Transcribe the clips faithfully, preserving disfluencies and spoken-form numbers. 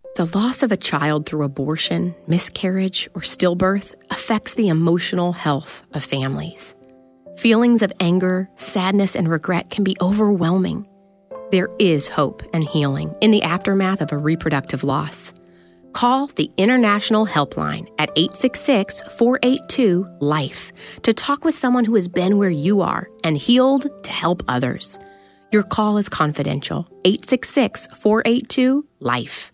The loss of a child through abortion, miscarriage, or stillbirth affects the emotional health of families. Feelings of anger, sadness, and regret can be overwhelming. There is hope and healing in the aftermath of a reproductive loss. Call the International Helpline at eight six six, four eight two, LIFE to talk with someone who has been where you are and healed to help others. Your call is confidential. eight six six, four eight two, LIFE.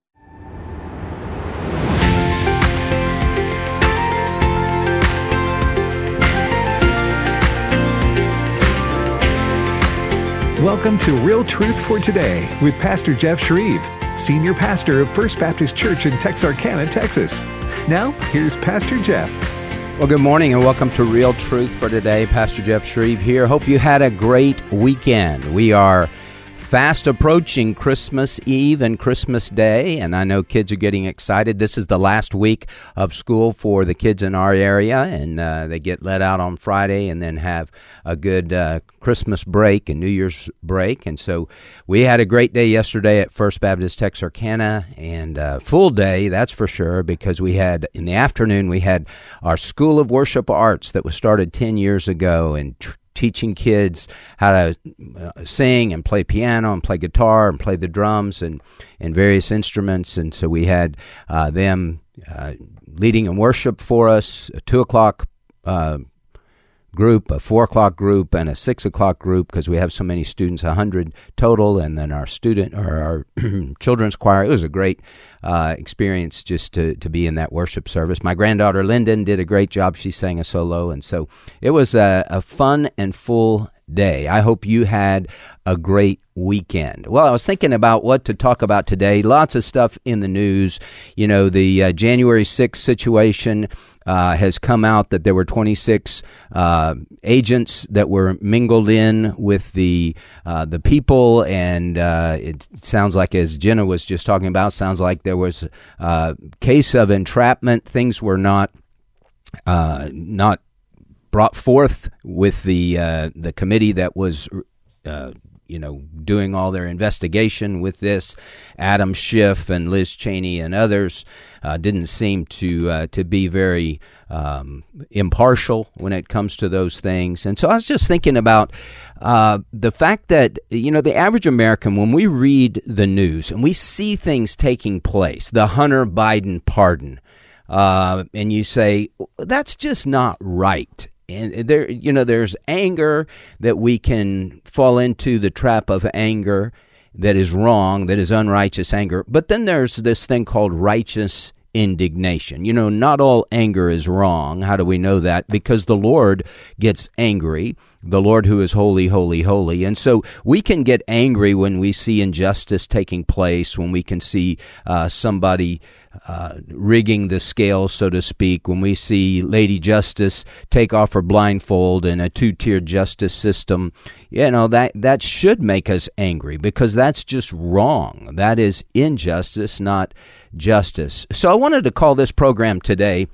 Welcome to Real Truth for Today with Pastor Jeff Shreve, Senior Pastor of First Baptist Church in Texarkana, Texas. Now, here's Pastor Jeff. Well, good morning and welcome to Real Truth for Today. Pastor Jeff Shreve here. Hope you had a great weekend. We are fast approaching Christmas Eve and Christmas Day, and I know kids are getting excited. This is the last week of school for the kids in our area, and uh, they get let out on Friday and then have a good uh, Christmas break and New Year's break. And so we had a great day yesterday at First Baptist Texarkana, and a full day, that's for sure, because we had, in the afternoon, we had our School of Worship Arts that was started ten years ago, and tr- teaching kids how to uh, sing and play piano and play guitar and play the drums and, and various instruments. And so we had uh, them uh, leading in worship for us, a two o'clock uh, group, a four o'clock group, and a six o'clock group, because we have so many students, one hundred total, and then our student or our children's choir. It was a great uh, experience just to, to be in that worship service. My granddaughter Lyndon did a great job. She sang a solo, and so it was a, a fun and full day. I hope you had a great weekend. Well, I was thinking about what to talk about today. Lots of stuff in the news. You know, the uh, January sixth situation uh, has come out that there were twenty-six uh, agents that were mingled in with the uh, the people, and uh, it sounds like, as Jenna was just talking about, sounds like there was a case of entrapment. Things were not uh, not brought forth with the uh, the committee that was uh, you know doing all their investigation with this. Adam Schiff and Liz Cheney and others uh, didn't seem to uh, to be very um, impartial when it comes to those things. And so I was just thinking about uh, the fact that, you know, the average American, when we read the news and we see things taking place, the Hunter Biden pardon, uh, and you say, that's just not right. And there, you know, there's anger that we can fall into, the trap of anger that is wrong, that is unrighteous anger. But then there's this thing called righteous indignation. You know, not all anger is wrong. How do we know that? Because the Lord gets angry, the Lord who is holy, holy, holy. And so we can get angry when we see injustice taking place, when we can see uh, somebody Uh, rigging the scale, so to speak, when we see Lady Justice take off her blindfold in a two-tier justice system. You know, that, that should make us angry, because that's just wrong. That is injustice, not justice. So I wanted to call this program today,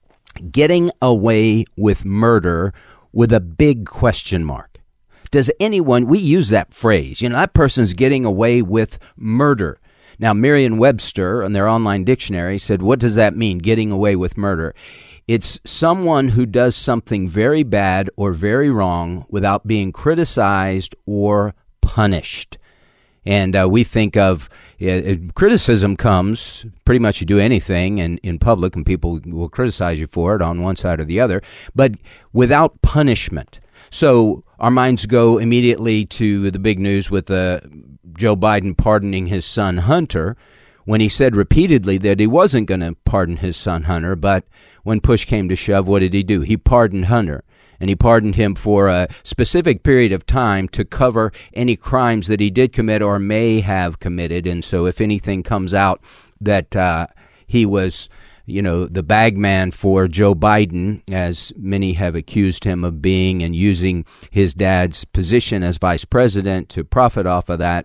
Getting Away with Murder, with a big question mark. Does anyone, we use that phrase, you know, that person's getting away with murder. Now, Merriam-Webster, in their online dictionary, said, what does that mean, getting away with murder? It's someone who does something very bad or very wrong without being criticized or punished. And uh, we think of uh, criticism comes, pretty much you do anything in, in public and people will criticize you for it on one side or the other, but without punishment. So our minds go immediately to the big news with the Joe Biden pardoning his son Hunter, when he said repeatedly that he wasn't going to pardon his son Hunter. But when push came to shove, what did he do? He pardoned Hunter, and he pardoned him for a specific period of time to cover any crimes that he did commit or may have committed. And so if anything comes out that uh, he was, you know, the bag man for Joe Biden, as many have accused him of being, and using his dad's position as vice president to profit off of that,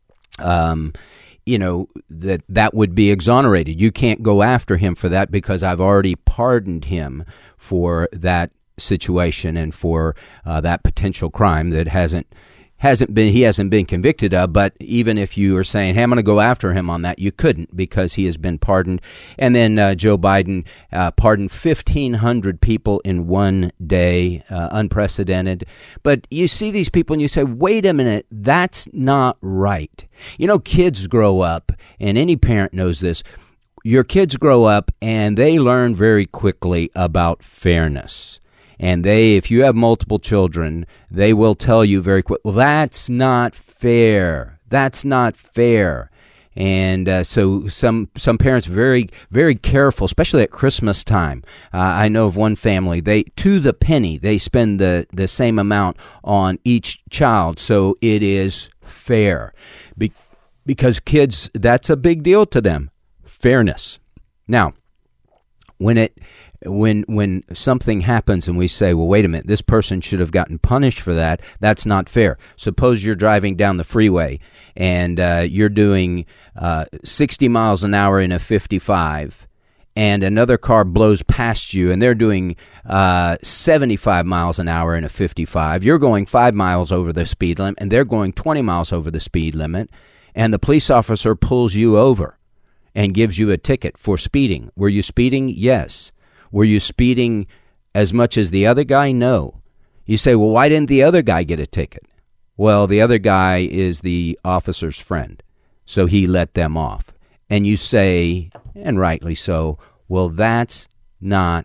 um, you know, that that would be exonerated. You can't go after him for that because I've already pardoned him for that situation and for uh, that potential crime that hasn't hasn't been he hasn't been convicted of, but even if you are saying, hey, I'm going to go after him on that, you couldn't, because he has been pardoned. And then uh, Joe Biden uh, pardoned fifteen hundred people in one day, uh, unprecedented. But you see these people and you say, wait a minute, that's not right. You know, kids grow up, and any parent knows this. Your kids grow up and they learn very quickly about fairness. And they, if you have multiple children, they will tell you very quick, well, that's not fair. That's not fair. And uh, so some some parents very, very careful, especially at Christmas time. Uh, I know of one family, they to the penny, they spend the, the same amount on each child. So it is fair. Be- because kids, that's a big deal to them, fairness. Now, when it... When when something happens and we say, well, wait a minute, this person should have gotten punished for that, that's not fair. Suppose you're driving down the freeway and uh, you're doing uh, sixty miles an hour in a fifty-five, and another car blows past you and they're doing uh, seventy-five miles an hour in a fifty-five. You're going five miles over the speed limit and they're going twenty miles over the speed limit, and the police officer pulls you over and gives you a ticket for speeding. Were you speeding? Yes. Were you speeding as much as the other guy? No. You say, well, why didn't the other guy get a ticket? Well, the other guy is the officer's friend, so he let them off. And you say, and rightly so, well, that's not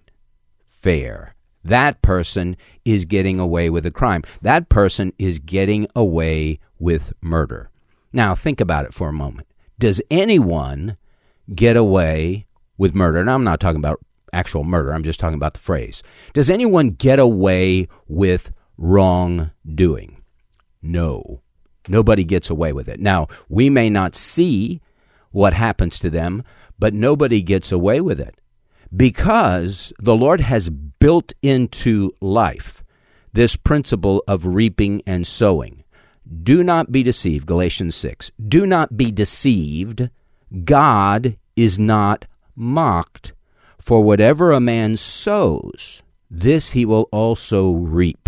fair. That person is getting away with a crime. That person is getting away with murder. Now, think about it for a moment. Does anyone get away with murder? And I'm not talking about actual murder. I'm just talking about the phrase. Does anyone get away with wrongdoing? No. Nobody gets away with it. Now, we may not see what happens to them, but nobody gets away with it, because the Lord has built into life this principle of reaping and sowing. Do not be deceived, Galatians six. Do not be deceived. God is not mocked. For whatever a man sows, this he will also reap.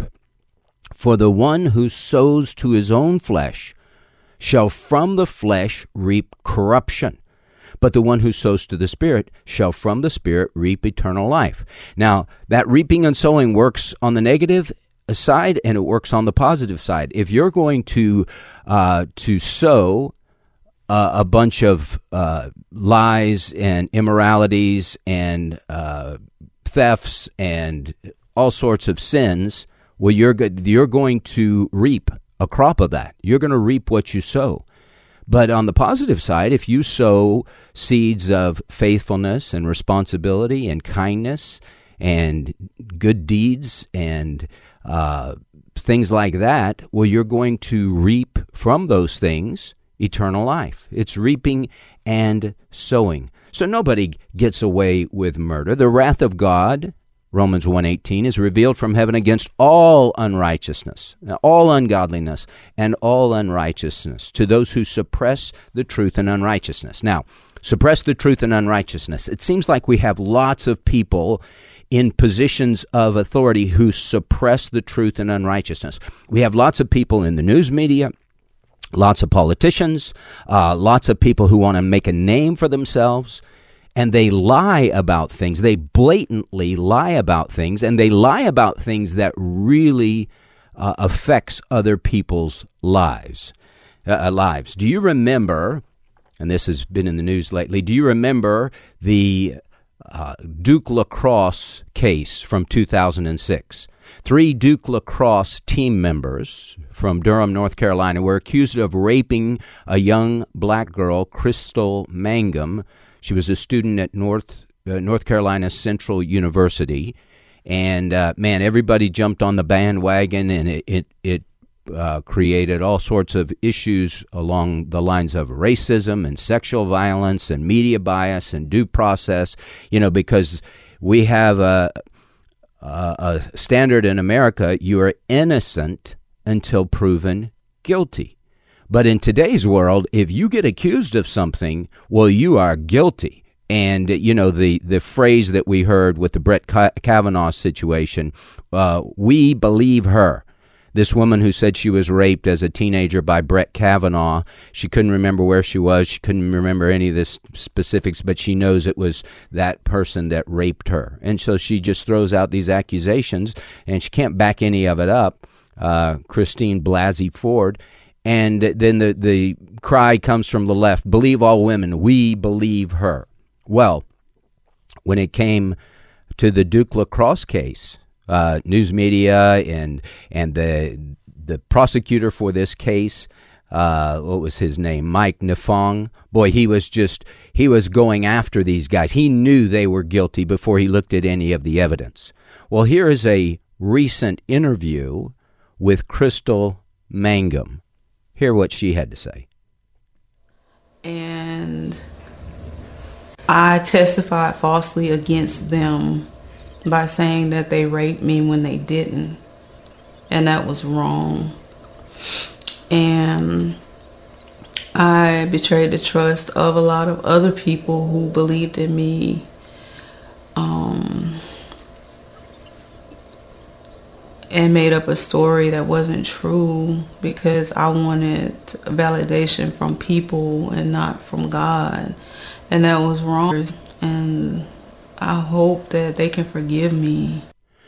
For the one who sows to his own flesh shall from the flesh reap corruption, but the one who sows to the Spirit shall from the Spirit reap eternal life. Now, that reaping and sowing works on the negative side and it works on the positive side. If you're going to uh, to sow Uh, a bunch of uh, lies and immoralities and uh, thefts and all sorts of sins, well, you're go- you're going to reap a crop of that. You're going to reap what you sow. But on the positive side, if you sow seeds of faithfulness and responsibility and kindness and good deeds and uh, things like that, well, you're going to reap from those things eternal life. It's reaping and sowing. So nobody gets away with murder. The wrath of God, Romans one eighteen, is revealed from heaven against all unrighteousness, all ungodliness, and all unrighteousness, to those who suppress the truth and unrighteousness. Now, suppress the truth and unrighteousness. It seems like we have lots of people in positions of authority who suppress the truth and unrighteousness. We have lots of people in the news media, lots of politicians, uh, lots of people who want to make a name for themselves, and they lie about things. They blatantly lie about things, and they lie about things that really uh, affects other people's lives. Uh, lives. Do you remember, and this has been in the news lately, do you remember the uh, Duke lacrosse case from two thousand six? Three Duke lacrosse team members from Durham, North Carolina, were accused of raping a young black girl, Crystal Mangum. She was a student at North uh, North Carolina Central University, and uh, man, everybody jumped on the bandwagon, and it it, it uh, created all sorts of issues along the lines of racism and sexual violence and media bias and due process. You know, because we have a Uh, a standard in America, you are innocent until proven guilty. But in today's world, if you get accused of something, well, you are guilty. And, you know, the, the phrase that we heard with the Brett Kavanaugh situation, uh, we believe her. This woman who said she was raped as a teenager by Brett Kavanaugh, she couldn't remember where she was. She couldn't remember any of the specifics, but she knows it was that person that raped her. And so she just throws out these accusations, and she can't back any of it up, uh, Christine Blasey Ford. And then the, the cry comes from the left, believe all women, we believe her. Well, when it came to the Duke Lacrosse case, uh, news media and and the the prosecutor for this case, uh, what was his name, Mike Nafong, boy, he was just, he was going after these guys. He knew they were guilty before he looked at any of the evidence. Well, here is a recent interview with Crystal Mangum. Hear what she had to say. And I testified falsely against them by saying that they raped me when they didn't. And that was wrong. And I betrayed the trust of a lot of other people who believed in me. Um, and made up a story that wasn't true because I wanted validation from people and not from God. And that was wrong. And I hope that they can forgive me.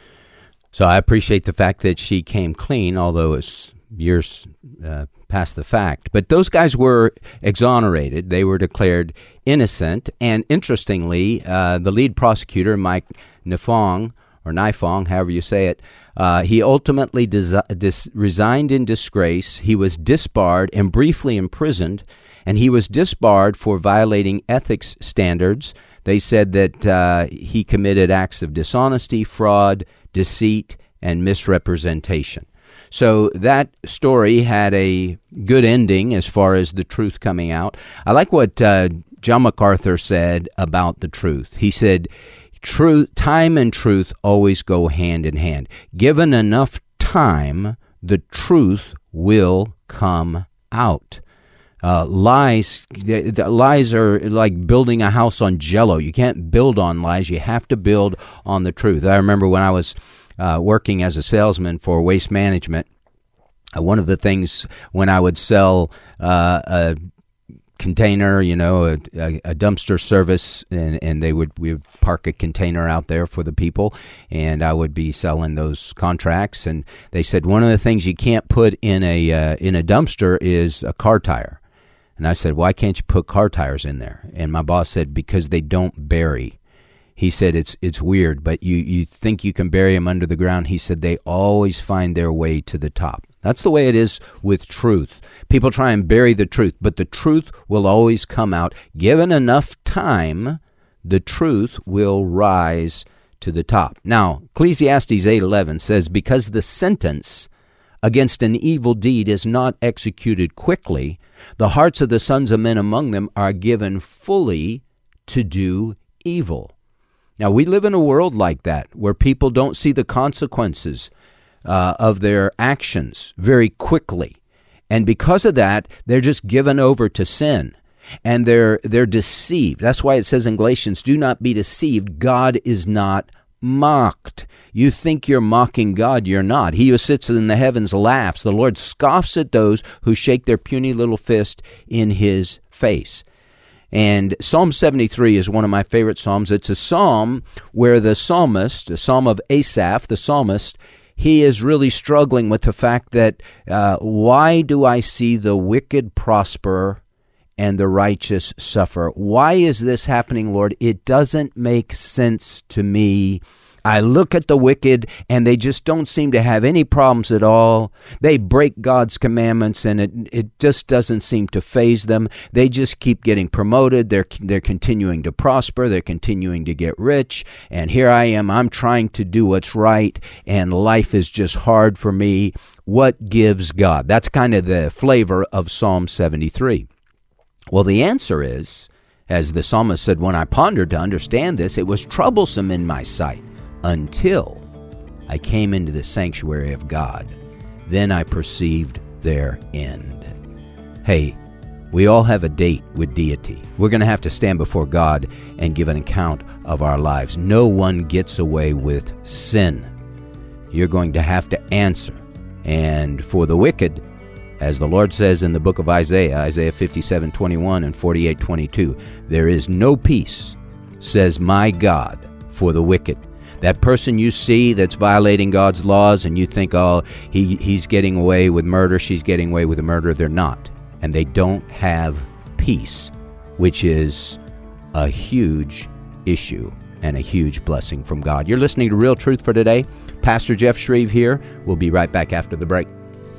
So I appreciate the fact that she came clean, although it's years uh, past the fact. But those guys were exonerated. They were declared innocent. And interestingly, uh, the lead prosecutor, Mike Nafong, or Nifong, however you say it, uh, he ultimately dis- dis- resigned in disgrace. He was disbarred and briefly imprisoned, and he was disbarred for violating ethics standards. They said that uh, he committed acts of dishonesty, fraud, deceit, and misrepresentation. So that story had a good ending as far as the truth coming out. I like what uh, John MacArthur said about the truth. He said, Truth, time and truth always go hand in hand. Given enough time, the truth will come out. Uh, lies, the, the lies are like building a house on Jell-O. You can't build on lies. You have to build on the truth. I remember when I was uh, working as a salesman for Waste Management, uh, one of the things when I would sell uh, a container, you know, a, a, a dumpster service, and, and they would we would park a container out there for the people, and I would be selling those contracts. And they said one of the things you can't put in a uh, in a dumpster is a car tire. And I said, why can't you put car tires in there? And my boss said, because they don't bury. He said, it's it's weird, but you, you think you can bury them under the ground. He said, they always find their way to the top. That's the way it is with truth. People try and bury the truth, but the truth will always come out. Given enough time, the truth will rise to the top. Now, Ecclesiastes eight eleven says, because the sentence against an evil deed is not executed quickly, the hearts of the sons of men among them are given fully to do evil. Now, we live in a world like that, where people don't see the consequences uh, of their actions very quickly. And because of that, they're just given over to sin. And they're they're deceived. That's why it says in Galatians, do not be deceived. God is not mocked. You think you're mocking God, you're not. He who sits in the heavens laughs. The Lord scoffs at those who shake their puny little fist in his face. And Psalm seventy-three is one of my favorite psalms. It's a psalm where the psalmist, a psalm of Asaph, the psalmist, he is really struggling with the fact that uh, why do I see the wicked prosper and the righteous suffer? Why is this happening, Lord? It doesn't make sense to me. I look at the wicked, and they just don't seem to have any problems at all. They break God's commandments, and it it just doesn't seem to faze them. They just keep getting promoted. They're they're continuing to prosper. They're continuing to get rich. And here I am. I'm trying to do what's right, and life is just hard for me. What gives God? That's kind of the flavor of Psalm seventy-three. Well, the answer is, as the psalmist said, when I pondered to understand this, it was troublesome in my sight until I came into the sanctuary of God. Then I perceived their end. Hey, we all have a date with deity. We're going to have to stand before God and give an account of our lives. No one gets away with sin. You're going to have to answer And for the wicked, as the Lord says in the book of Isaiah, Isaiah fifty-seven twenty-one and forty-eight twenty-two, there is no peace, says my God, for the wicked. That person you see that's violating God's laws and you think, oh, he, he's getting away with murder, she's getting away with murder, they're not. And they don't have peace, which is a huge issue and a huge blessing from God. You're listening to Real Truth for Today. Pastor Jeff Shreve here. We'll be right back after the break.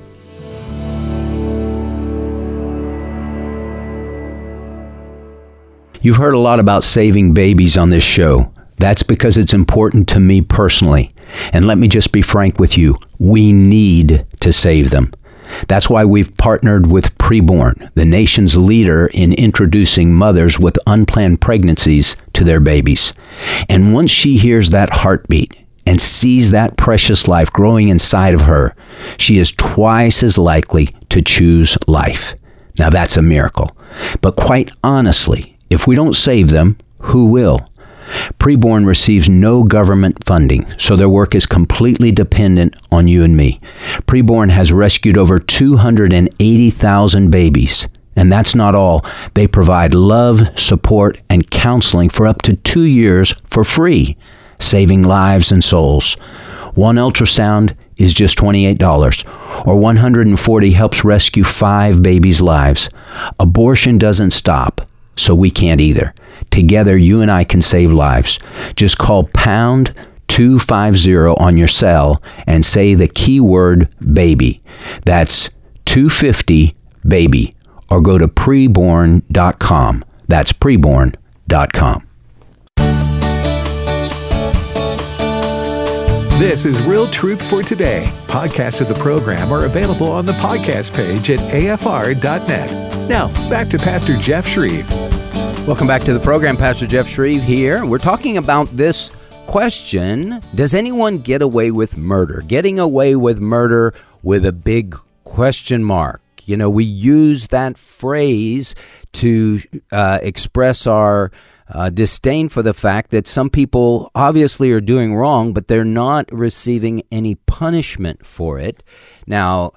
You've heard a lot about saving babies on this show. That's because it's important to me personally. And let me just be frank with you. We need to save them. That's why we've partnered with Preborn, the nation's leader in introducing mothers with unplanned pregnancies to their babies. And once she hears that heartbeat and sees that precious life growing inside of her, she is twice as likely to choose life. Now that's a miracle. But quite honestly, if we don't save them, who will? Preborn receives no government funding, so their work is completely dependent on you and me. Preborn has rescued over two hundred eighty thousand babies. And that's not all. They provide love, support, and counseling for up to two years for free, saving lives and souls. One ultrasound is just twenty-eight dollars, or one hundred forty helps rescue five babies' lives. Abortion doesn't stop, so we can't either. Together, you and I can save lives. Just call pound two fifty on your cell and say the keyword baby. That's two fifty baby, or go to preborn dot com. That's preborn dot com. This is Real Truth for Today. Podcasts of the program are available on the podcast page at A F R dot net. Now, back to Pastor Jeff Shreve. Welcome back to the program. Pastor Jeff Shreve here. We're talking about this question: does anyone get away with murder? Getting away with murder with a big question mark. You know, we use that phrase to uh, express our uh, disdain for the fact that some people obviously are doing wrong, but they're not receiving any punishment for it. Now,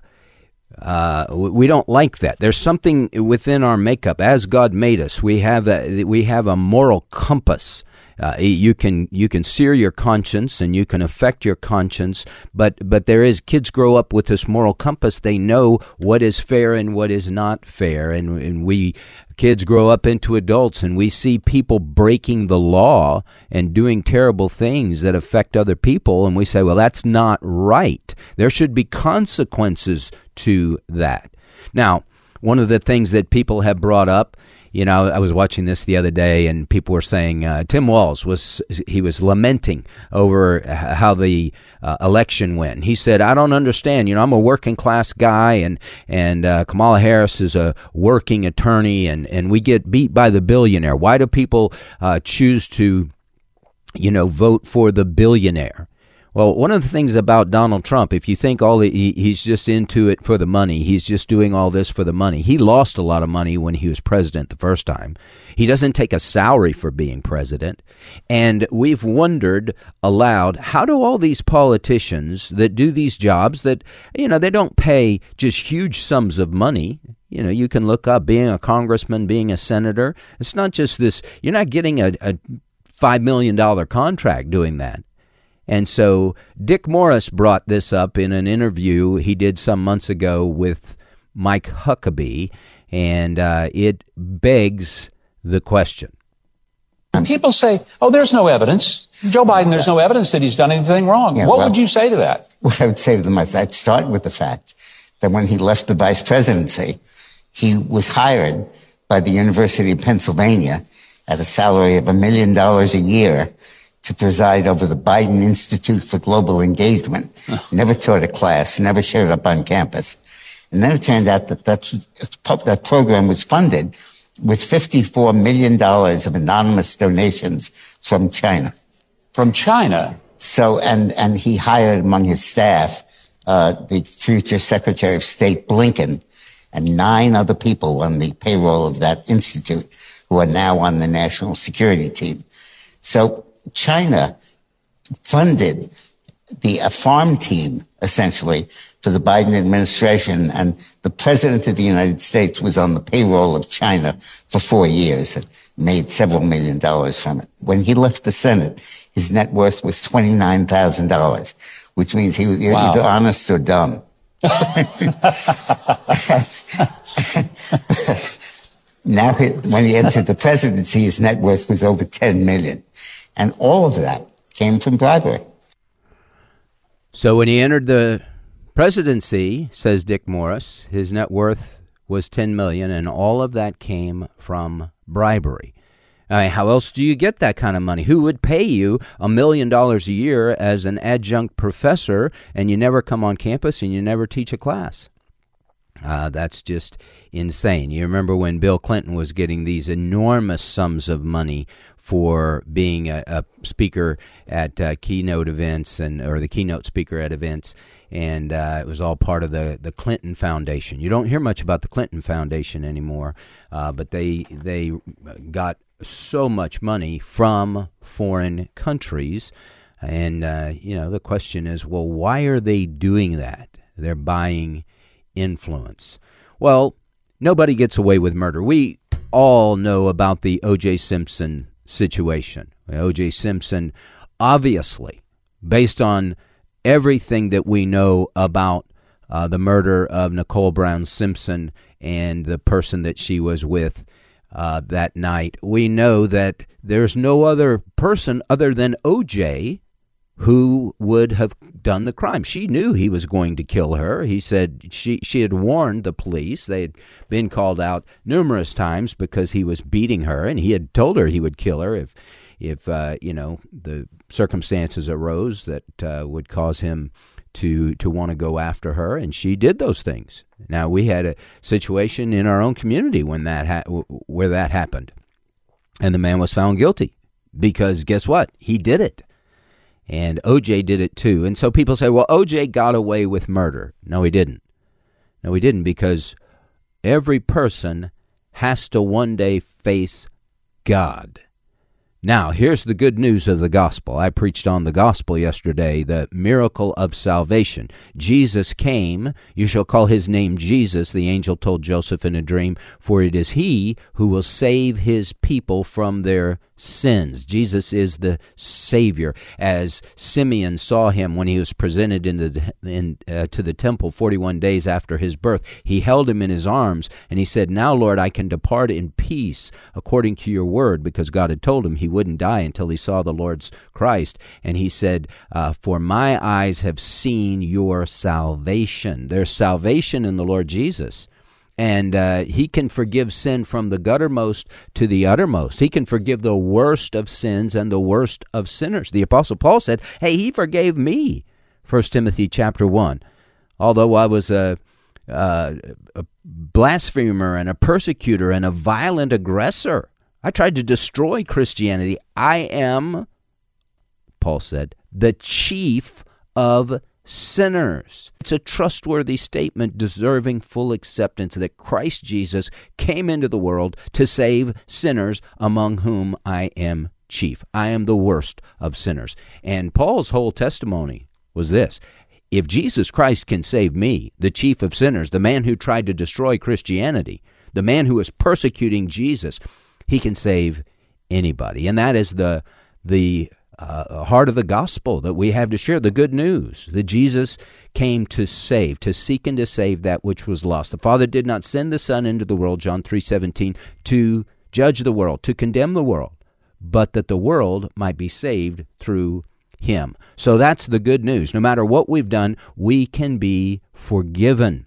Uh, we don't like that. There's something within our makeup. As God made us, we have a, we have a moral compass. Uh, you can you can sear your conscience and you can affect your conscience, but but there is, kids grow up with this moral compass. They know what is fair and what is not fair, and, and we kids grow up into adults and we see people breaking the law and doing terrible things that affect other people, and we say, well, that's not right. There should be consequences to that. Now, one of the things that people have brought up, you know, I was watching this the other day, and people were saying uh, Tim Walz was he was lamenting over how the uh, election went. He said, "I don't understand. You know, I'm a working class guy, and and uh, Kamala Harris is a working attorney, and and we get beat by the billionaire. Why do people uh, choose to, you know, vote for the billionaire?" Well, one of the things about Donald Trump, if you think all the, he, he's just into it for the money, he's just doing all this for the money. He lost a lot of money when he was president the first time. He doesn't take a salary for being president. And we've wondered aloud, how do all these politicians that do these jobs that, you know, they don't pay just huge sums of money. You know, you can look up being a congressman, being a senator. It's not just this, you're not getting a, a five million dollars contract doing that. And so Dick Morris brought this up in an interview he did some months ago with Mike Huckabee, and uh, it begs the question. People say, oh, there's no evidence. Joe Biden, there's no evidence that he's done anything wrong. Yeah, what well, would you say to that? What I would say to them is I'd start with the fact that when he left the vice presidency, he was hired by the University of Pennsylvania at a salary of a million dollars a year to preside over the Biden Institute for Global Engagement. Oh. Never taught a class, never showed up on campus. And then it turned out that that's, that program was funded with fifty-four million dollars of anonymous donations from China. From China? So, and, and he hired among his staff, uh, the future Secretary of State Blinken and nine other people on the payroll of that institute who are now on the national security team. So, China funded the a farm team, essentially, for the Biden administration. And the president of the United States was on the payroll of China for four years and made several million dollars from it. When he left the Senate, his net worth was twenty-nine thousand dollars, which means he was wow. either honest or dumb. Now, when he entered the presidency, his net worth was over ten million dollars. And all of that came from bribery. So when he entered the presidency, says Dick Morris, his net worth was ten million dollars, and all of that came from bribery. I mean, how else do you get that kind of money? Who would pay you a million dollars a year as an adjunct professor, and you never come on campus and you never teach a class? Uh, that's just insane. You remember when Bill Clinton was getting these enormous sums of money for being a, a speaker at uh, keynote events and or the keynote speaker at events, and uh, it was all part of the, the Clinton Foundation. You don't hear much about the Clinton Foundation anymore, uh, but they they got so much money from foreign countries, and uh, you know the question is, well, why are they doing that? They're buying influence. Well, nobody gets away with murder. We all know about the O J Simpson situation. O J Simpson, obviously, based on everything that we know about uh, the murder of Nicole Brown Simpson and the person that she was with uh, that night, we know that there's no other person other than O J who would have done the crime. She knew he was going to kill her. He said she she had warned the police. They had been called out numerous times because he was beating her, and he had told her he would kill her if, if uh, you know, the circumstances arose that uh, would cause him to to want to go after her, and she did those things. Now, we had a situation in our own community when that ha- where that happened, and the man was found guilty because guess what? He did it. And O J did it too. And so people say, well, O J got away with murder. No, he didn't. No, he didn't, because every person has to one day face God. Now, here's the good news of the gospel. I preached on the gospel yesterday, the miracle of salvation. Jesus came. You shall call his name Jesus, the angel told Joseph in a dream, for it is he who will save his people from their sins. Jesus is the Savior. As Simeon saw him when he was presented into the, in, uh, to the temple forty-one days after his birth, he held him in his arms, and he said, now, Lord, I can depart in peace according to your word, because God had told him he wouldn't die until he saw the Lord's Christ. And he said, uh, for my eyes have seen your salvation. There's salvation in the Lord Jesus. And uh, he can forgive sin from the guttermost to the uttermost. He can forgive the worst of sins and the worst of sinners. The Apostle Paul said, hey, he forgave me, First Timothy chapter one. Although I was a, a, a blasphemer and a persecutor and a violent aggressor, I tried to destroy Christianity. I am, Paul said, the chief of sinners. It's a trustworthy statement deserving full acceptance that Christ Jesus came into the world to save sinners, among whom I am chief. I am the worst of sinners. And Paul's whole testimony was this: if Jesus Christ can save me, the chief of sinners, the man who tried to destroy Christianity, the man who is persecuting Jesus, he can save anybody. And that is the the Uh, heart of the gospel that we have to share, the good news that Jesus came to save, to seek and to save that which was lost. The Father did not send the Son into the world, John three seventeen, to judge the world, to condemn the world, but that the world might be saved through him. So that's the good news. No matter what we've done, we can be forgiven.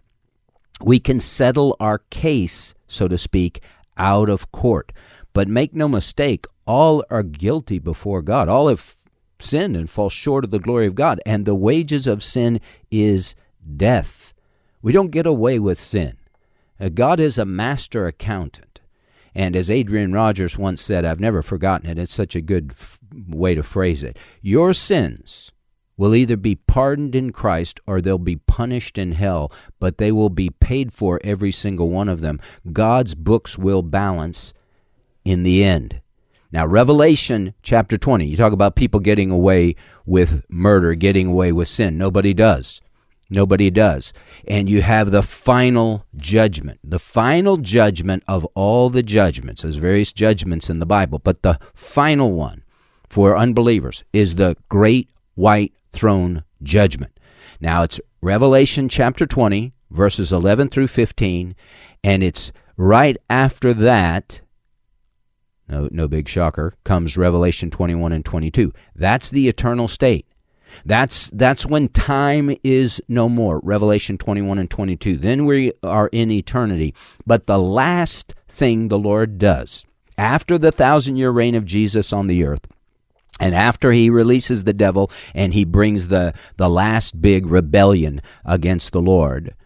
We can settle our case, so to speak, out of court. But make no mistake, all are guilty before God. All have sinned and fall short of the glory of God. And the wages of sin is death. We don't get away with sin. God is a master accountant. And as Adrian Rogers once said, I've never forgotten it, it's such a good f- way to phrase it, your sins will either be pardoned in Christ or they'll be punished in hell, but they will be paid for, every single one of them. God's books will balance in the end. Now, Revelation chapter twenty, you talk about people getting away with murder, getting away with sin. Nobody does. Nobody does. And you have the final judgment, the final judgment of all the judgments. There's various judgments in the Bible, but the final one for unbelievers is the great white throne judgment. Now, it's Revelation chapter twenty, verses eleven through fifteen, and it's right after that, no, no big shocker, comes Revelation twenty-one and twenty-two. That's the eternal state. That's that's when time is no more, Revelation twenty-one and twenty-two. Then we are in eternity. But the last thing the Lord does, after the thousand-year reign of Jesus on the earth, and after he releases the devil and he brings the, the last big rebellion against the Lord,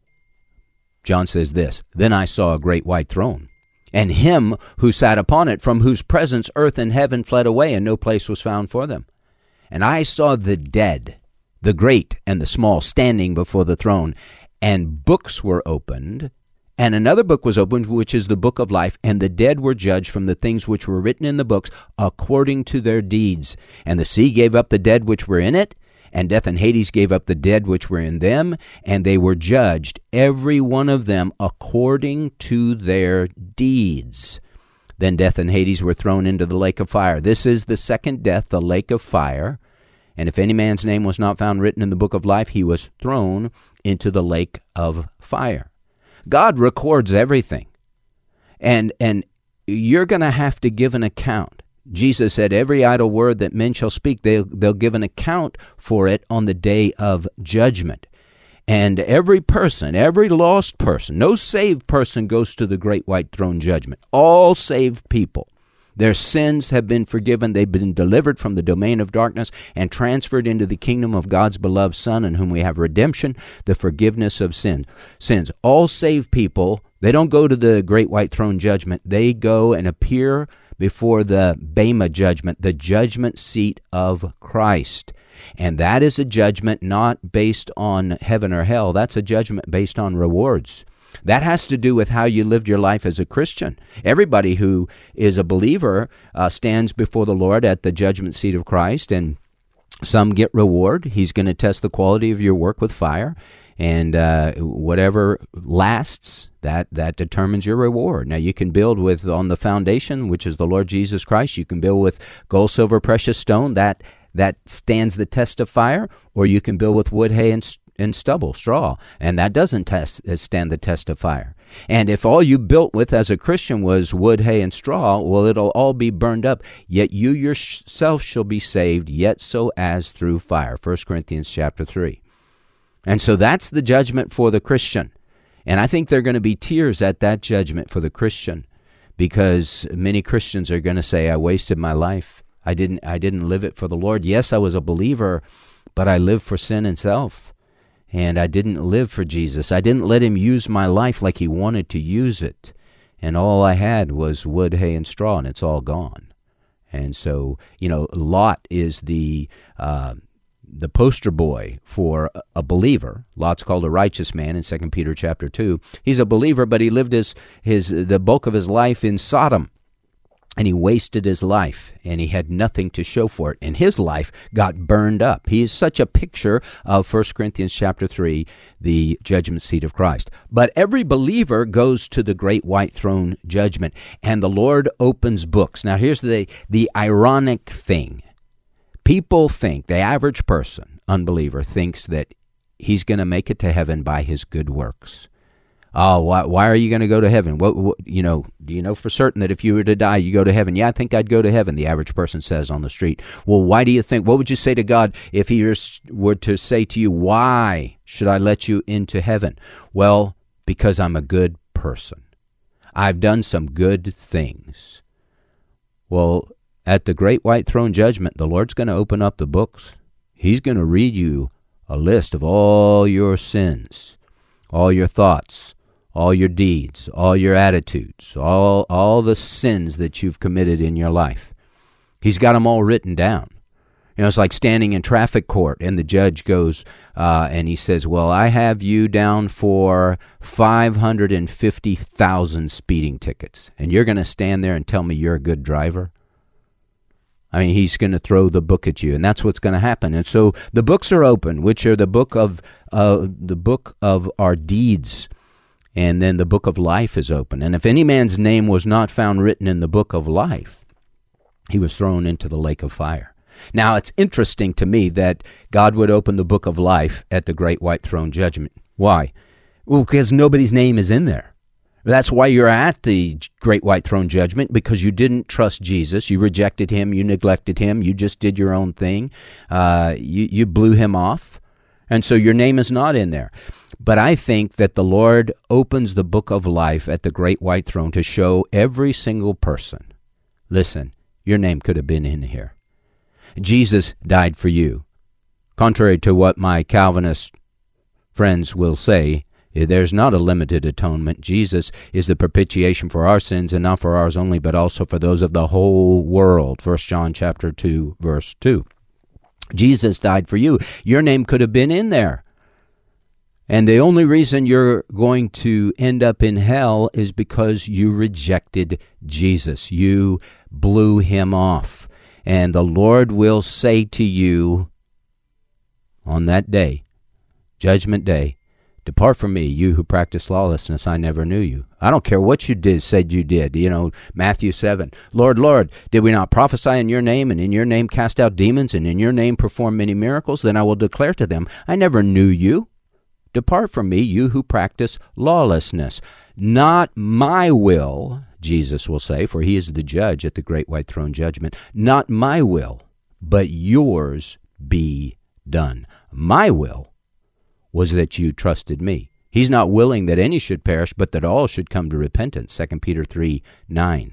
John says this, "Then I saw a great white throne, and him who sat upon it, from whose presence earth and heaven fled away, and no place was found for them. And I saw the dead, the great and the small, standing before the throne, and books were opened, and another book was opened, which is the book of life, and the dead were judged from the things which were written in the books according to their deeds. And the sea gave up the dead which were in it, and death and Hades gave up the dead which were in them, and they were judged, every one of them according to their deeds. Then death and Hades were thrown into the lake of fire." This is the second death, the lake of fire. "And if any man's name was not found written in the book of life, he was thrown into the lake of fire." God records everything. And and you're going to have to give an account. Jesus said, "Every idle word that men shall speak, they'll, they'll give an account for it on the day of judgment." And every person, every lost person, no saved person goes to the great white throne judgment. All saved people, their sins have been forgiven. They've been delivered from the domain of darkness and transferred into the kingdom of God's beloved Son, in whom we have redemption, the forgiveness of sin. sins. All saved people, they don't go to the great white throne judgment. They go and appear before the Bema judgment, the judgment seat of Christ. And that is a judgment not based on heaven or hell. That's a judgment based on rewards. That has to do with how you lived your life as a Christian. Everybody who is a believer uh, stands before the Lord at the judgment seat of Christ, and some get reward. He's going to test the quality of your work with fire, and uh, whatever lasts, that that determines your reward. Now, you can build with on the foundation, which is the Lord Jesus Christ. You can build with gold, silver, precious stone. That that stands the test of fire, or you can build with wood, hay, and, and stubble, straw, and that doesn't test, stand the test of fire. And if all you built with as a Christian was wood, hay, and straw, well, it'll all be burned up. Yet you yourself shall be saved, yet so as through fire. First Corinthians chapter three. And so that's the judgment for the Christian. And I think there are going to be tears at that judgment for the Christian, because many Christians are going to say, "I wasted my life. I didn't I didn't live it for the Lord. Yes, I was a believer, but I lived for sin and self. And I didn't live for Jesus. I didn't let him use my life like he wanted to use it. And all I had was wood, hay, and straw, and it's all gone." And so, you know, Lot is the uh, the poster boy for a believer. Lot's called a righteous man in Second Peter chapter two. He's a believer, but he lived his his the bulk of his life in Sodom. And he wasted his life, and he had nothing to show for it. And his life got burned up. He is such a picture of First Corinthians chapter three, the judgment seat of Christ. But every believer goes to the great white throne judgment, and the Lord opens books. Now, here's the, the ironic thing. People think, the average person, unbeliever, thinks that he's going to make it to heaven by his good works. Oh, why, why are you going to go to heaven? What, what, you know, do you know for certain that if you were to die, you go to heaven? Yeah, I think I'd go to heaven, the average person says on the street. Well, why do you think? What would you say to God if he were to say to you, "Why should I let you into heaven?" Well, because I'm a good person. I've done some good things. Well, at the great white throne judgment, the Lord's going to open up the books. He's going to read you a list of all your sins, all your thoughts, all your deeds, all your attitudes, all all the sins that you've committed in your life. He's got them all written down. You know, it's like standing in traffic court, and the judge goes uh, and he says, "Well, I have you down for five hundred fifty thousand speeding tickets, and you're going to stand there and tell me you're a good driver? I mean, he's going to throw the book at you, and that's what's going to happen. And so the books are open, which are the book of uh, the book of our deeds, and then the book of life is open. And if any man's name was not found written in the book of life, he was thrown into the lake of fire. Now, it's interesting to me that God would open the book of life at the great white throne judgment. Why? Well, because nobody's name is in there. That's why you're at the great white throne judgment, because you didn't trust Jesus. You rejected him. You neglected him. You just did your own thing. Uh, you, you blew him off. And so your name is not in there. But I think that the Lord opens the book of life at the great white throne to show every single person, listen, your name could have been in here. Jesus died for you. Contrary to what my Calvinist friends will say, there's not a limited atonement. Jesus is the propitiation for our sins, and not for ours only, but also for those of the whole world. First John chapter two, verse two. Jesus died for you. Your name could have been in there. And the only reason you're going to end up in hell is because you rejected Jesus. You blew him off. And the Lord will say to you on that day, Judgment Day, depart from me, you who practice lawlessness, I never knew you. I don't care what you did, said you did. You know, Matthew seven. Lord, Lord, did we not prophesy in your name, and in your name cast out demons, and in your name perform many miracles? Then I will declare to them, I never knew you. Depart from me, you who practice lawlessness. Not my will, Jesus will say, for he is the judge at the great white throne judgment. Not my will, but yours be done. My will was that you trusted me. He's not willing that any should perish, but that all should come to repentance, Second Peter three nine.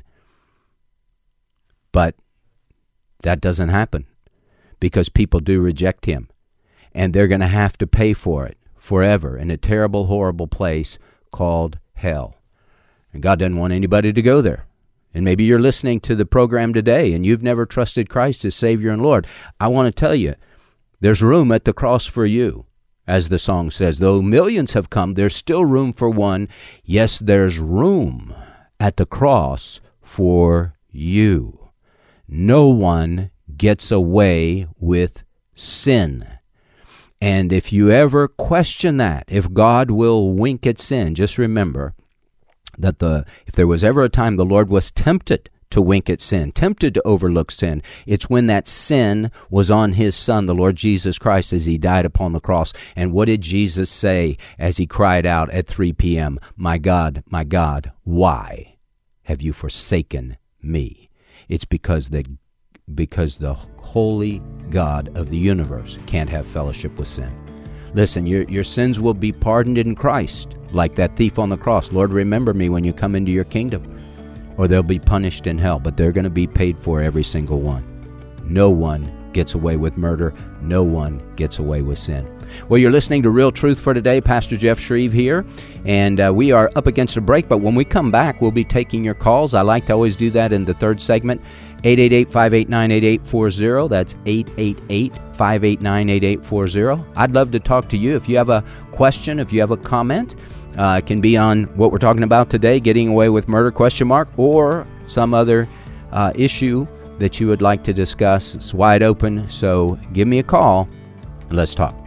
But that doesn't happen because people do reject him, and they're going to have to pay for it forever in a terrible, horrible place called hell. And God doesn't want anybody to go there. And maybe you're listening to the program today and you've never trusted Christ as Savior and Lord. I want to tell you, there's room at the cross for you. As the song says, though millions have come, there's still room for one. Yes, there's room at the cross for you. No one gets away with sin. And if you ever question that, if God will wink at sin, just remember that the if there was ever a time the Lord was tempted to wink at sin, tempted to overlook sin, it's when that sin was on his Son, the Lord Jesus Christ, as he died upon the cross. And what did Jesus say as he cried out at three p.m., My God, my God, why have you forsaken me? It's because the, because the holy God of the universe can't have fellowship with sin. Listen, your, your sins will be pardoned in Christ, like that thief on the cross. Lord, remember me when you come into your kingdom. Or they'll be punished in hell, but they're going to be paid for, every single one. No one gets away with murder. No one gets away with sin. Well, you're listening to Real Truth for Today. Pastor Jeff Shreve here, and uh, we are up against a break, but when we come back, we'll be taking your calls. I like to always do that in the third segment. eight eight eight, five eight nine, eight eight four zero. That's eight eight eight, five eight nine, eight eight four zero. I'd love to talk to you. If you have a question, if you have a comment, uh, it can be on what we're talking about today, getting away with murder, question mark, or some other uh, issue that you would like to discuss. It's wide open, so give me a call and let's talk.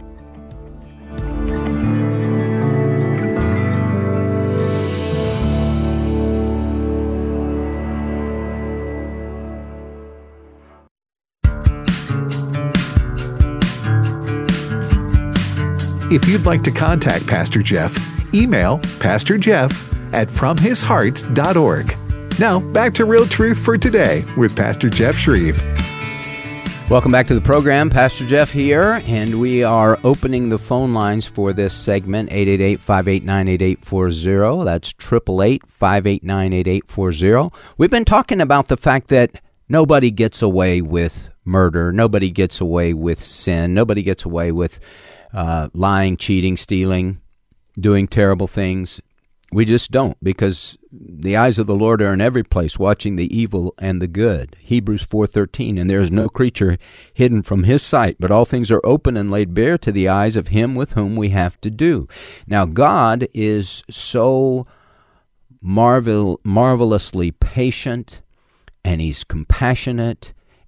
If you'd like to contact Pastor Jeff, email Pastor Jeff at from his heart dot org. Now, back to Real Truth for Today with Pastor Jeff Shreve. Welcome back to the program. Pastor Jeff here, and we are opening the phone lines for this segment, eight eight eight, five eight nine, eight eight four zero. That's eight eight eight, five eight nine, eight eight four zero. We've been talking about the fact that nobody gets away with murder. Nobody gets away with sin. Nobody gets away with uh, lying, cheating, stealing, doing terrible things. We just don't, because the eyes of the Lord are in every place, watching the evil and the good. Hebrews four thirteen, and there is no creature hidden from his sight, but all things are open and laid bare to the eyes of him with whom we have to do. Now, God is so marvel, marvelously patient, and he's compassionate,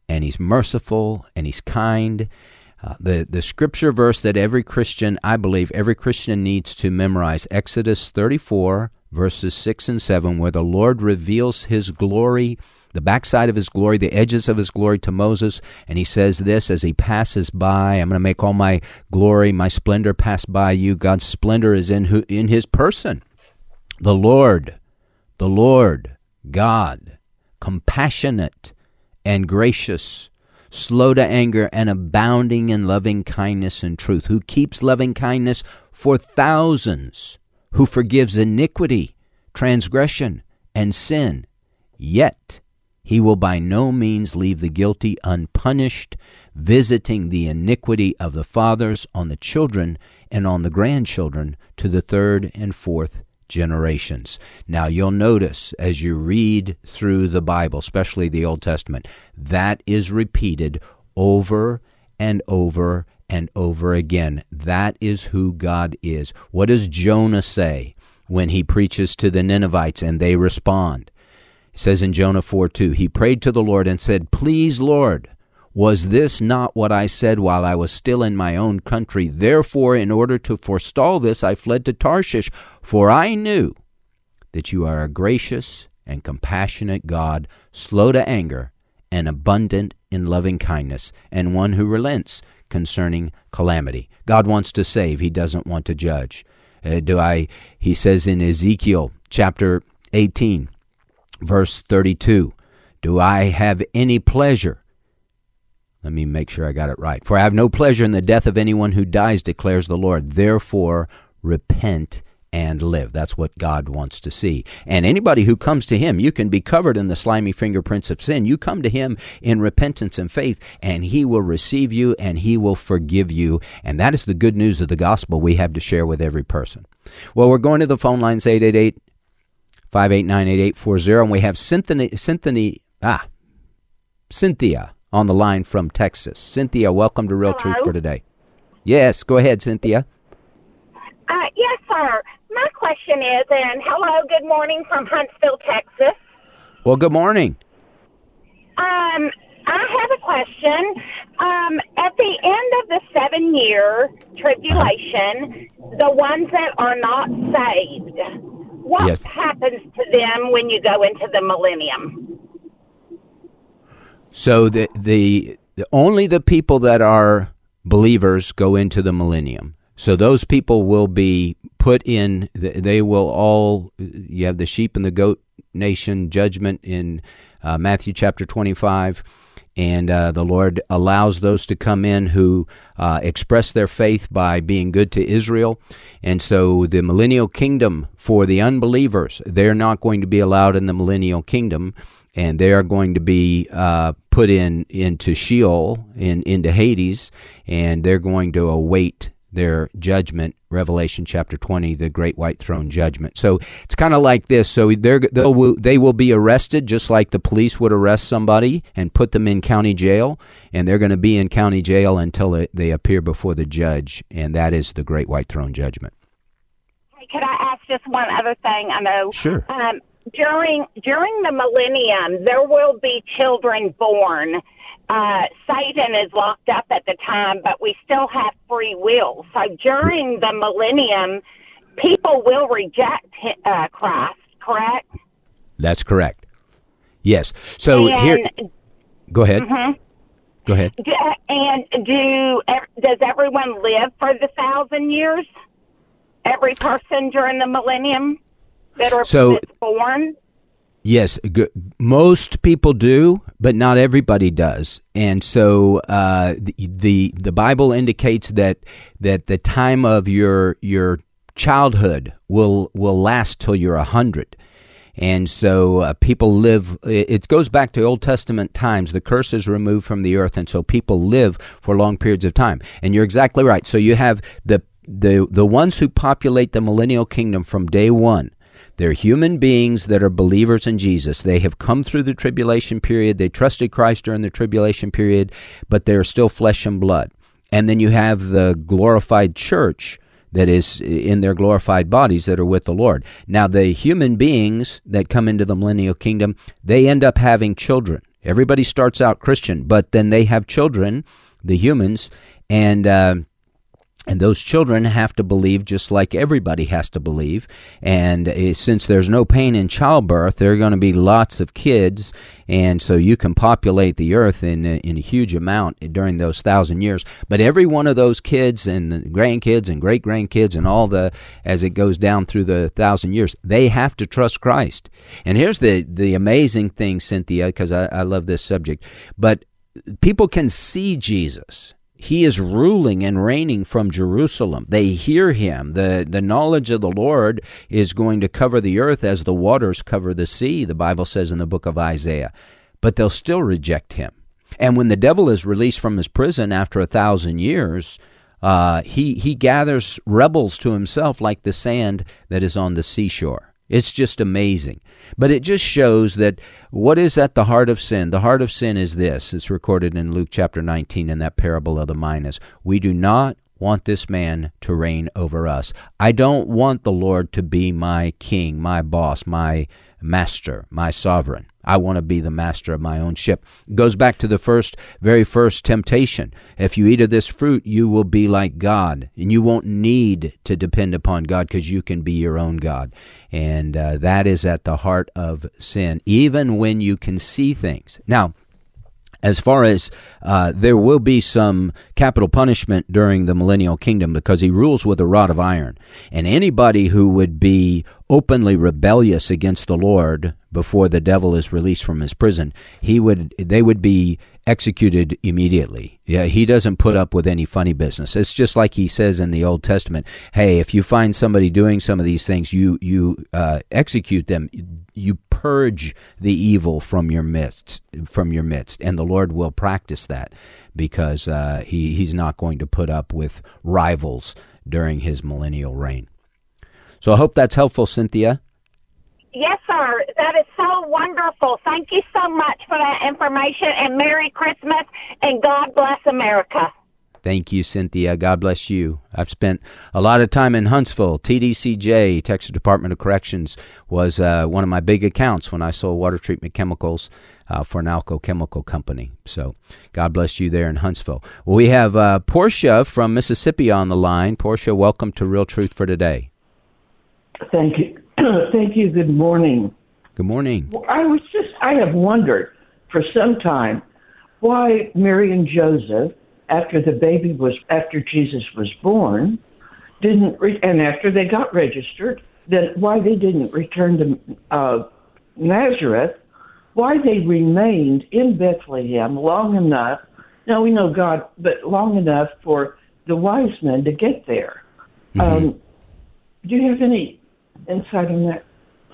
and he's merciful, and he's kind. Uh, the, the scripture verse that every Christian, I believe, every Christian needs to memorize, Exodus thirty-four, verses six and seven, where the Lord reveals his glory, the backside of his glory, the edges of his glory to Moses, and he says this as he passes by, I'm going to make all my glory, my splendor pass by you. God's splendor is in who, in his person. The Lord, the Lord, God, compassionate and gracious, slow to anger and abounding in loving kindness and truth, who keeps loving kindness for thousands, who forgives iniquity, transgression, and sin, yet he will by no means leave the guilty unpunished, visiting the iniquity of the fathers on the children and on the grandchildren to the third and fourth generations. Now you'll notice as you read through the Bible, especially the Old Testament, that is repeated over and over and over again. That is who God is. What does Jonah say when he preaches to the Ninevites and they respond? It says in Jonah four two, he prayed to the Lord and said, "Please, Lord, was this not what I said while I was still in my own country? Therefore, in order to forestall this, I fled to Tarshish, for I knew that you are a gracious and compassionate God, slow to anger and abundant in loving kindness, and one who relents concerning calamity." God wants to save. He doesn't want to judge. Uh, do I? He says in Ezekiel chapter eighteen, verse thirty-two, do I have any pleasure? Let me make sure I got it right. For I have no pleasure in the death of anyone who dies, declares the Lord. Therefore, repent and live. That's what God wants to see. And anybody who comes to him, you can be covered in the slimy fingerprints of sin. You come to him in repentance and faith, and he will receive you and he will forgive you. And that is the good news of the gospel we have to share with every person. Well, we're going to the phone lines, eight eight eight, five eight nine, eight eight four zero, and we have Cynthia, Cynthia, ah, Cynthia on the line from Texas. Cynthia, welcome to Real Hello? Truth for Today. Yes, go ahead, Cynthia. Uh, yes, sir. My question is, and hello, good morning from Huntsville, Texas. Well, good morning. Um, I have a question. Um, at the end of the seven-year tribulation, uh-huh. the ones that are not saved, what yes. happens to them when you go into the millennium? So the, the the only the people that are believers go into the millennium. So those people will be put in, they will all, you have the sheep and the goat nation judgment in uh, Matthew chapter twenty-five, and uh, the Lord allows those to come in who uh, express their faith by being good to Israel. And so the millennial kingdom for the unbelievers, they're not going to be allowed in the millennial kingdom, and they are going to be uh, put in into Sheol, in into Hades, and they're going to await their judgment, Revelation chapter twenty, the great white throne judgment. So it's kind of like this. So they're, they'll, they will be arrested just like the police would arrest somebody and put them in county jail, and they're going to be in county jail until it, they appear before the judge, and that is the great white throne judgment. Hey, could I ask just one other thing? I know. Sure. Um, during during the millennium, there will be children born. Uh, Satan is locked up at the time, but we still have free will. So during the millennium, people will reject uh, Christ, correct? That's correct. Yes. So and, here, go ahead. Mm-hmm. Go ahead. Do, and do does everyone live for the thousand years? Every person during the millennium that are so, born? Yes, g- most people do, but not everybody does. And so uh, the, the the Bible indicates that that the time of your your childhood will will last till you're a hundred. And so uh, people live, it goes back to Old Testament times. The curse is removed from the earth, and so people live for long periods of time. And you're exactly right. So you have the the the ones who populate the millennial kingdom from day one. They're human beings that are believers in Jesus. They have come through the tribulation period. They trusted Christ during the tribulation period, but they're still flesh and blood. And then you have the glorified church that is in their glorified bodies that are with the Lord. Now, the human beings that come into the millennial kingdom, they end up having children. Everybody starts out Christian, but then they have children, the humans, and uh, and those children have to believe just like everybody has to believe. And uh, since there's no pain in childbirth, there are going to be lots of kids, and so you can populate the earth in a, in a huge amount during those thousand years. But every one of those kids and grandkids and great-grandkids and all the, as it goes down through the thousand years, they have to trust Christ. And here's the, the amazing thing, Cynthia, because I, I love this subject, but people can see Jesus. He is ruling and reigning from Jerusalem. They hear him. The, the knowledge of the Lord is going to cover the earth as the waters cover the sea, the Bible says in the book of Isaiah. But they'll still reject him. And when the devil is released from his prison after a thousand years, uh, he, he gathers rebels to himself like the sand that is on the seashore. It's just amazing. But it just shows that what is at the heart of sin? The heart of sin is this. It's recorded in Luke chapter nineteen in that parable of the minas. We do not want this man to reign over us. I don't want the Lord to be my king, my boss, my master, my sovereign. I want to be the master of my own ship. It goes back to the first, very first temptation. If you eat of this fruit, you will be like God, and you won't need to depend upon God because you can be your own God. And uh, that is at the heart of sin, even when you can see things. Now, as far as uh, there will be some capital punishment during the millennial kingdom because he rules with a rod of iron. And anybody who would be openly rebellious against the Lord before the devil is released from his prison, he would they would be executed immediately. Yeah, he doesn't put up with any funny business. It's just like he says in the Old Testament, hey, if you find somebody doing some of these things, you you uh, execute them. You purge the evil from your midst, from your midst, and the Lord will practice that because uh, he he's not going to put up with rivals during his millennial reign. So I hope that's helpful, Cynthia. Yes, sir. That is so wonderful. Thank you so much for that information, and Merry Christmas, and God bless America. Thank you, Cynthia. God bless you. I've spent a lot of time in Huntsville. T D C J, Texas Department of Corrections, was uh, one of my big accounts when I sold water treatment chemicals uh, for an Alco chemical company. So God bless you there in Huntsville. Well, we have uh, Portia from Mississippi on the line. Portia, welcome to Real Truth for Today. Thank you. Thank you. Good morning. Good morning. Well, I was just, I have wondered for some time why Mary and Joseph, after the baby was, after Jesus was born, didn't, re- and after they got registered, then why they didn't return to uh, Nazareth, why they remained in Bethlehem long enough, now we know God, but long enough for the wise men to get there. Mm-hmm. Um, do you have any insight on that?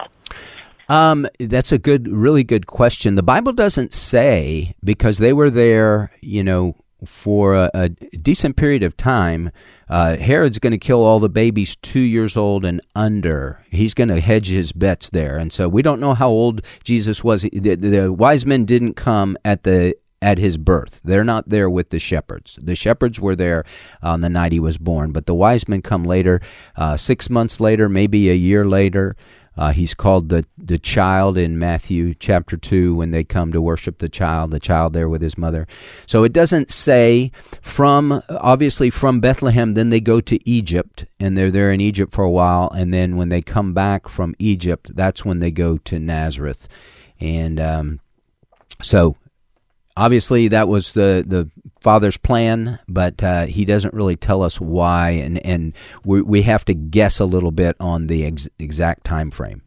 Um, that's a good, really good question. The Bible doesn't say, because they were there, you know, for a, a decent period of time. Uh, Herod's going to kill all the babies two years old and under. He's going to hedge his bets there. And so we don't know how old Jesus was. The, the wise men didn't come at the at his birth. They're not there with the shepherds. The shepherds were there on the night he was born, but the wise men come later, uh, six months later, maybe a year later. Uh, he's called the, the child in Matthew chapter two when they come to worship the child, the child there with his mother. So it doesn't say from, obviously from Bethlehem, then they go to Egypt, and they're there in Egypt for a while, and then when they come back from Egypt, that's when they go to Nazareth. And um, so obviously that was the, the Father's plan, but uh, he doesn't really tell us why, and, and we, we have to guess a little bit on the ex- exact time frame.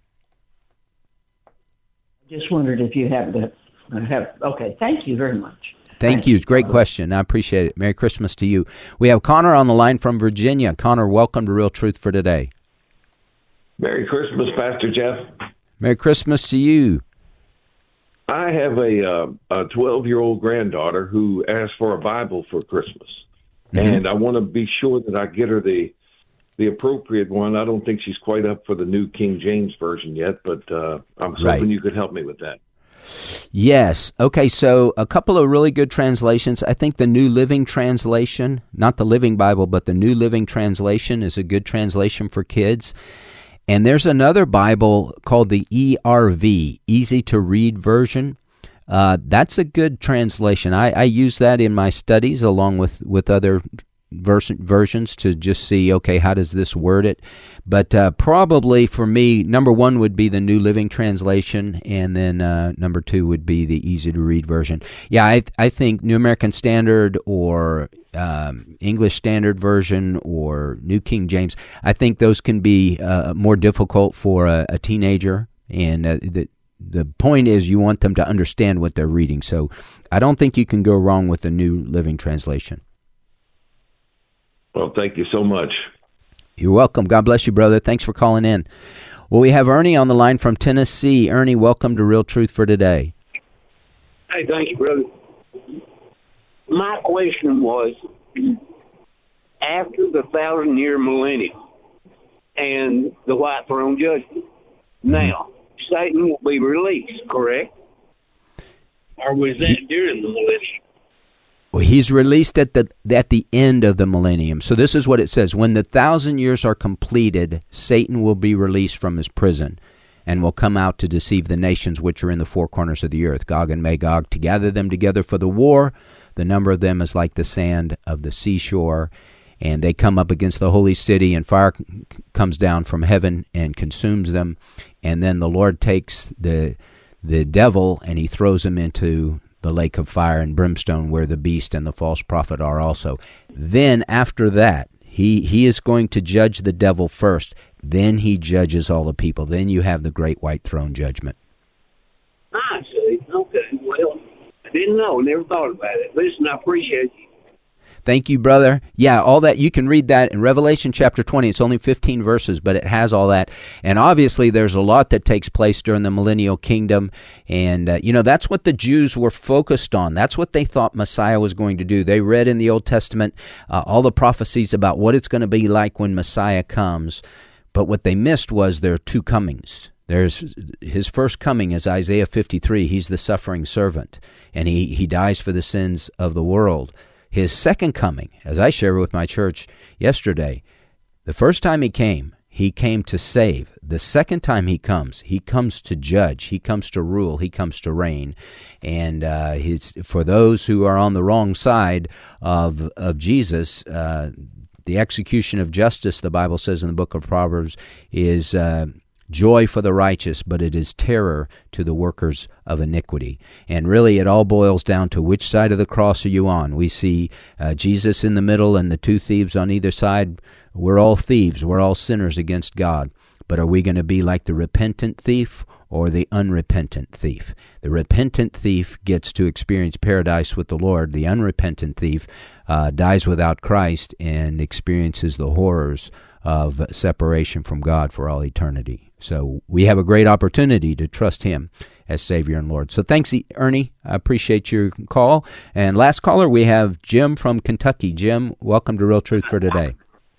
Just wondered if you have to have, okay, thank you very much. Thank Thanks. you. Great question. I appreciate it. Merry Christmas to you. We have Connor on the line from Virginia. Connor, welcome to Real Truth for Today. Merry Christmas, Pastor Jeff. Merry Christmas to you. I have a uh, a twelve-year-old granddaughter who asked for a Bible for Christmas, mm-hmm. and I want to be sure that I get her the the appropriate one. I don't think she's quite up for the New King James Version yet, but uh, I'm hoping right. you could help me with that. Yes. Okay, so a couple of really good translations. I think the New Living Translation, not the Living Bible, but the New Living Translation is a good translation for kids. And there's another Bible called the E R V, Easy to Read Version. Uh, that's a good translation. I, I use that in my studies along with, with other vers- versions to just see, okay, how does this word it? But uh, probably for me, number one would be the New Living Translation, and then uh, number two would be the easy-to-read version. Yeah, I I think New American Standard or um, English Standard Version or New King James, I think those can be uh, more difficult for a, a teenager, and uh, the The point is you want them to understand what they're reading. So I don't think you can go wrong with the New Living Translation. Well, thank you so much. You're welcome. God bless you, brother. Thanks for calling in. Well, we have Ernie on the line from Tennessee. Ernie, welcome to Real Truth for Today. Hey, thank you, brother. My question was, after the thousand-year millennium and the white throne judgment, now, Satan will be released, correct? Or was that during the millennium? Well, he's released at the at the end of the millennium. So this is what it says. When the thousand years are completed, Satan will be released from his prison and will come out to deceive the nations which are in the four corners of the earth, Gog and Magog, to gather them together for the war. The number of them is like the sand of the seashore. And they come up against the holy city, and fire comes down from heaven and consumes them. And then the Lord takes the the devil and he throws him into the lake of fire and brimstone, where the beast and the false prophet are also. Then after that, he he is going to judge the devil first. Then he judges all the people. Then you have the great white throne judgment. I see. Okay. Well, I didn't know. Never thought about it. Listen, I appreciate you. Thank you, brother. Yeah, all that, you can read that in Revelation chapter twenty. It's only fifteen verses, but it has all that. And obviously, there's a lot that takes place during the millennial kingdom. And, uh, you know, that's what the Jews were focused on. That's what they thought Messiah was going to do. They read in the Old Testament uh, all the prophecies about what it's going to be like when Messiah comes. But what they missed was there are two comings. There's his first coming is Isaiah fifty-three. He's the suffering servant, and he, he dies for the sins of the world. His second coming, as I shared with my church yesterday, the first time he came, he came to save. The second time he comes, he comes to judge. He comes to rule. He comes to reign. And uh, his, for those who are on the wrong side of, of Jesus, uh, the execution of justice, the Bible says in the book of Proverbs, is uh, joy for the righteous, but it is terror to the workers of iniquity. And really, it all boils down to which side of the cross are you on. We see uh, Jesus in the middle and the two thieves on either side. We're all thieves. We're all sinners against God. But are we going to be like the repentant thief or the unrepentant thief? The repentant thief gets to experience paradise with the Lord. The unrepentant thief uh, dies without Christ and experiences the horrors of separation from God for all eternity. So we have a great opportunity to trust him as Savior and Lord. So thanks, Ernie. I appreciate your call. And last caller, we have Jim from Kentucky. Jim, welcome to Real Truth for Today.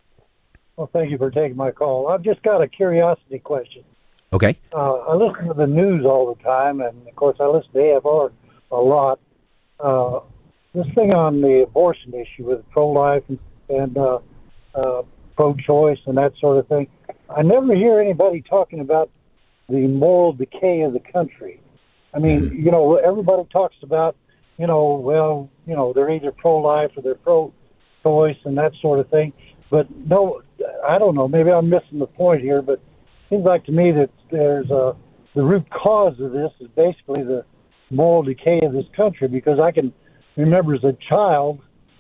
Well, thank you for taking my call. I've just got a curiosity question. Okay. Uh, I listen to the news all the time, and, of course, I listen to A F R a lot. Uh, this thing on the abortion issue with pro-life and, and uh, uh, pro-choice and that sort of thing, I never hear anybody talking about the moral decay of the country. I mean, you know, everybody talks about, you know, well, you know, they're either pro-life or they're pro-choice and that sort of thing. But no, I don't know, maybe I'm missing the point here, but it seems like to me that there's a, the root cause of this is basically the moral decay of this country, because I can remember as a child,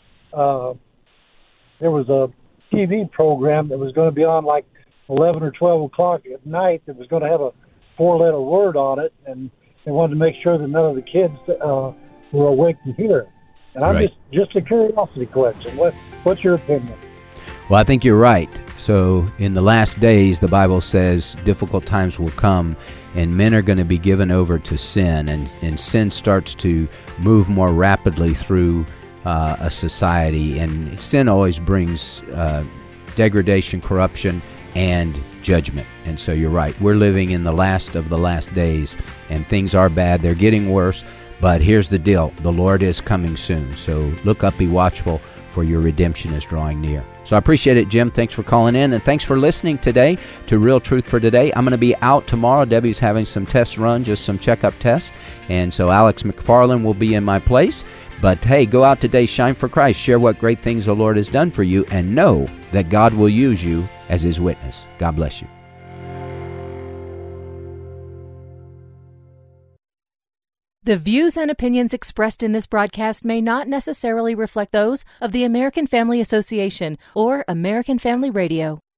uh, there was a T V program that was going to be on like eleven or twelve o'clock at night that was going to have a four-letter word on it, and they wanted to make sure that none of the kids uh, were awake to hear it. And I'm right. just just a curiosity question. What what's your opinion? Well, I think you're right. So in the last days, the Bible says difficult times will come, and men are going to be given over to sin, and, and sin starts to move more rapidly through uh, a society, and sin always brings uh, degradation, corruption, and judgment. And so you're right. We're living in the last of the last days, and things are bad. They're getting worse, but here's the deal. The Lord is coming soon. So look up, be watchful, for your redemption is drawing near. So I appreciate it, Jim. Thanks for calling in, and thanks for listening today to Real Truth for Today. I'm going to be out tomorrow. Debbie's having some tests run, just some checkup tests, and so Alex McFarland will be in my place. But hey, go out today, shine for Christ, share what great things the Lord has done for you, and know that God will use you as His witness. God bless you. The views and opinions expressed in this broadcast may not necessarily reflect those of the American Family Association or American Family Radio.